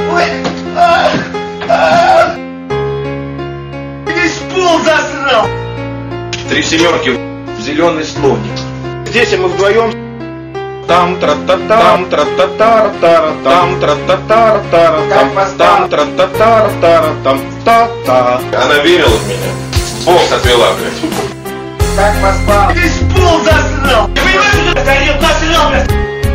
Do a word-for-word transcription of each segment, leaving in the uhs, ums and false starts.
Ой! А! А! Весь пол засрал! Три семерки, зеленый слоник. Здесь мы вдвоем. Там тра-та-та, тра-та-та-та, там тра-та-та-та, там там тра-та-та-та, там та-та. Она верила в меня. Бог отвела, блядь. Как поспал? Весь пол засрал! Ты понимаешь, что это горел, засрал, блядь?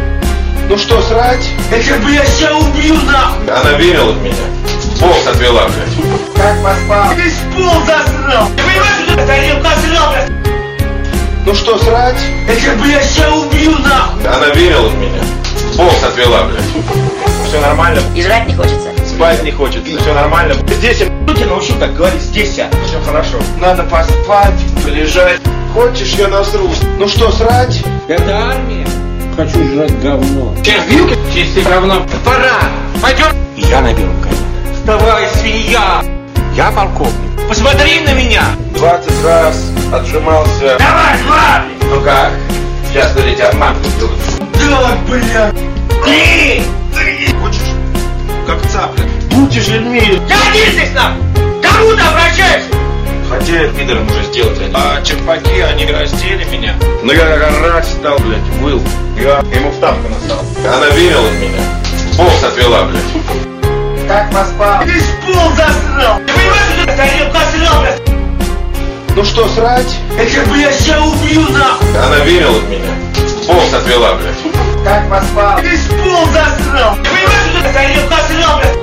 Ну что, срать? Я как бы я ща убью, нахуй! Она верила в меня. Бог отвела, блядь. Как поспал? Весь пол засрал! Ты понимаешь, что это горел, засрал, блядь? Ну что, срать? Я как бы я ща убью, нахуй! Она верила в меня. Бог отвела, блядь. Все нормально? И жрать не хочется. Спать не хочется. Все нормально. Здесь я тебя научу так говорить. Здесь я. Все хорошо. Надо поспать, полежать. Хочешь, я насрусь? Ну что, срать? Это армия. Хочу жрать говно. Через вилки? Чистить говно. Пора! Пойдем! Я на белом коне. Вставай, свинья! Я полковник. Посмотри на меня! Двадцать раз отжимался. Давай, Влад! Ну как? Сейчас для тебя мамку сделаю. Да, бля! Три! Три! Хочешь? Как цапля. Будешь людьми! Гони здесь нам! Кому ты обращаешься? Хотели пидором уже сделать они. А черпаки, они раздели меня. Но я как орать стал, блядь, выл. Я ему в тапку настал. Она верила в меня. Бог отвела, блядь. Как поспал? Весь пол засрал! Ты понимаешь, что это горел, засрал, блядь? Ну что, срать? Я как бы я ща убью, нахуй! Она верила в меня. Бог отвела, блядь. Как поспал? Весь пол засрал! Ты понимаешь, что это горел, засрал, блядь?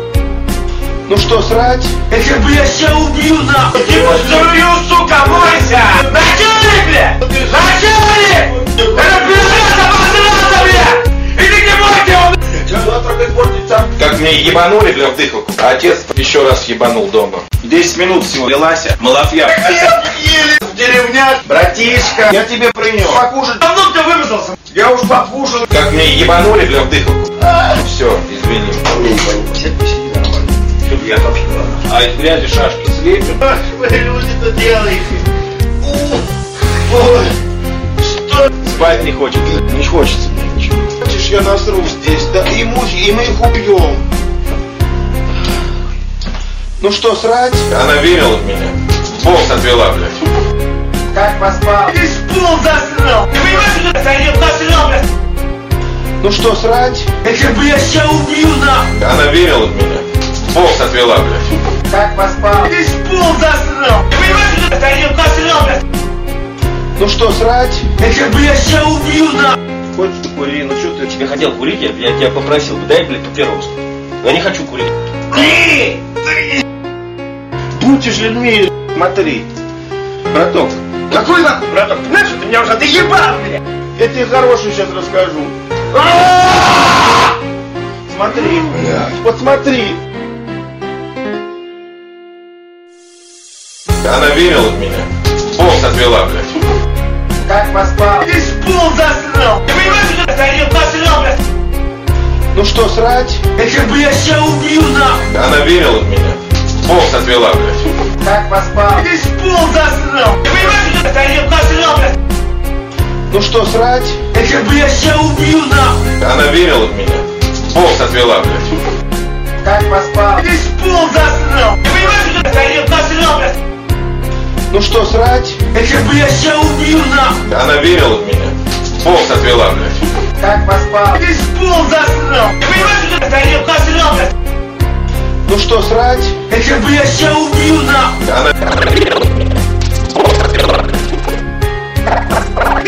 Ну что, срать? Я как бы я ща убью, нахуй! Ты посмотрю, сука, бойся! Начальник, блядь! Начальник! Это пиздец обосрался, блядь! Иди к нему, где он! Завтра испортится. Как мне ебанули, бля, в дыхалку. А отец еще раз ебанул дома. Десять минут всего велась, малафья. Ели в деревнях! Братишка, я тебе принес. Покушать! Давно ты вымотался! Я уж покушал. Как мне ебанули, бля, в дыхалку. Все, извини. Сиди нормально. Чтоб я вообще ладно. А из грязи шашки слепим. Ах, вы люди-то делаете! Ой, что? Спать не хочется. Не хочется мне ничего. Хочешь, я насру здесь, да и мухи, и мы их убьем. Ну что, срать? Она верила в меня. Бог отвела, блядь. Как поспал? Весь пол засрал! Ты понимаешь, что это горел, засрал, блядь? Ну что, срать? Я как бы я ща убью, нахуй! Она верила в меня. Бог отвела, блядь. Как поспал? Весь пол засрал! Ты понимаешь, что это горел, засрал, блядь? Ну что, срать? Я как бы я ща убью, нахуй! Хочешь ты кури? Ну что ты? Я хотел курить, я, я тебя попросил, дай, блядь, папирос. Но я не хочу курить. Три! Три! Будешь людьми. Смотри. Браток. Какой нахуй, браток? Ты знаешь, что ты меня уже доебал, блядь? Я тебе хорошую сейчас расскажу. Смотри. Вот смотри. Она верила в меня. Бог отвела, блядь. Как поспал? Весь пол засрал! Ты понимаешь, что это горел, засрал, блядь? Ну что, срать? Я как бы я ща убью, нахуй! Она верила в меня. Бог отвела, блядь. Как поспал? Весь пол засрал! Ты понимаешь, что это горел, засрал, блядь? Ну что, срать? Я как бы я ща убью, нахуй! Она верила в меня. Бог отвела, блядь. Как поспал? Весь пол засрал! Ты понимаешь, что это горел, засрал, блядь? Ну что, срать? Я как бы я ща убью, нахуй! Она верила в меня. Бог отвела, блядь. Как поспал? Весь пол засрал! Ты понимаешь, что это горел, засрал, блядь? Ну что, срать? Я как бы я ща убью, нахуй! Она...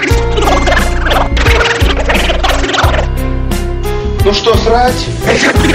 Ну что, срать? Я как бы...